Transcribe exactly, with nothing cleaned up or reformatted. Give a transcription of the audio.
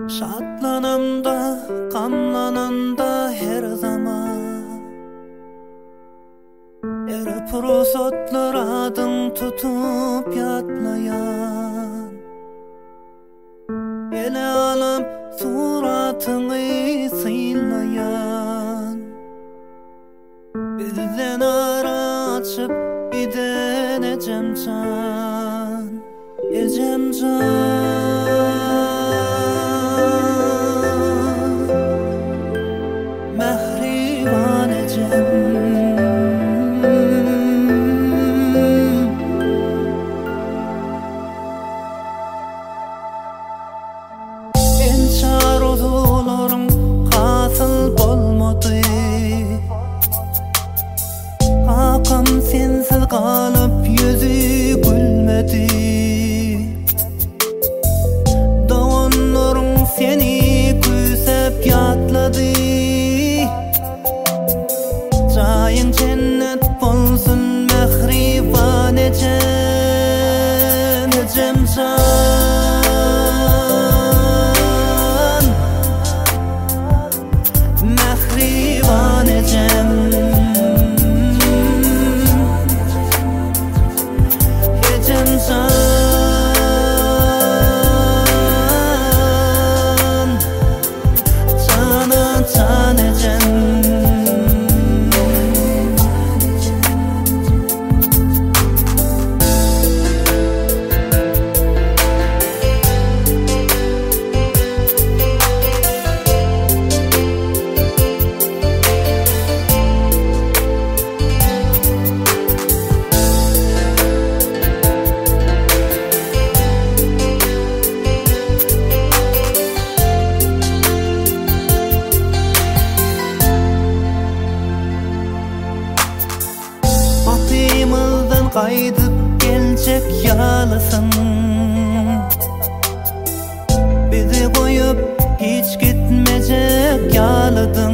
Şatlanımda, gamlananda her zaman Eri prosotlar adın tutup yatlayan Ele alam suratını sıylayan Bizden ara açıp giden Ecemcan Ecemcan Mehriban Ecem Ençar odularım kasıl bolmadı Hakam sensiz kalıp yüzü gülmedi Doğanlarım seni küsep yatladı Cayın cennet bolsun mehriban Ecem Ecemcan Mehriban Ecem Ecemcan Cana can Ecem Batımızdan kaydıp gelecek yalısın Bizi koyup hiç gitmeyecek yalıdın